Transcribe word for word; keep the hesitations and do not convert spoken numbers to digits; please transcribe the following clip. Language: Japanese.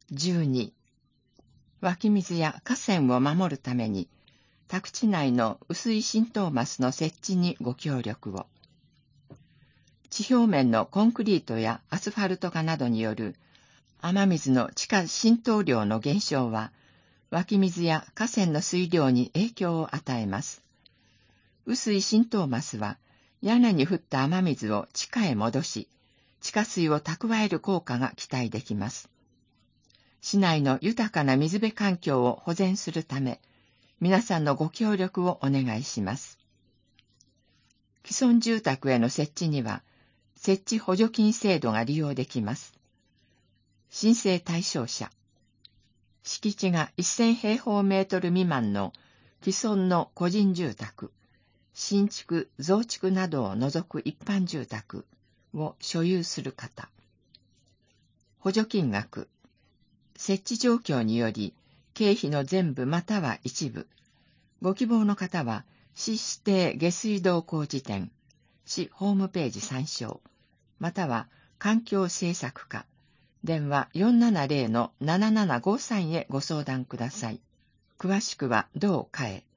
じゅうに、湧き水や河川を守るために、宅地内の薄い浸透マスの設置にご協力を。地表面のコンクリートやアスファルト化などによる雨水の地下浸透量の減少は、湧き水や河川の水量に影響を与えます。薄い浸透マスは、屋根に降った雨水を地下へ戻し、地下水を蓄える効果が期待できます。市内の豊かな水辺環境を保全するため、皆さんのご協力をお願いします。既存住宅への設置には、設置補助金制度が利用できます。申請対象者。敷地がせん平方メートル未満の既存の個人住宅、新築、増築などを除く一般住宅を所有する方。補助金額。設置状況により、経費の全部または一部。ご希望の方は、市指定下水道工事店、市ホームページ参照、または環境政策課、電話 よんななゼロのななななごさん へご相談ください。詳しくは同課へ。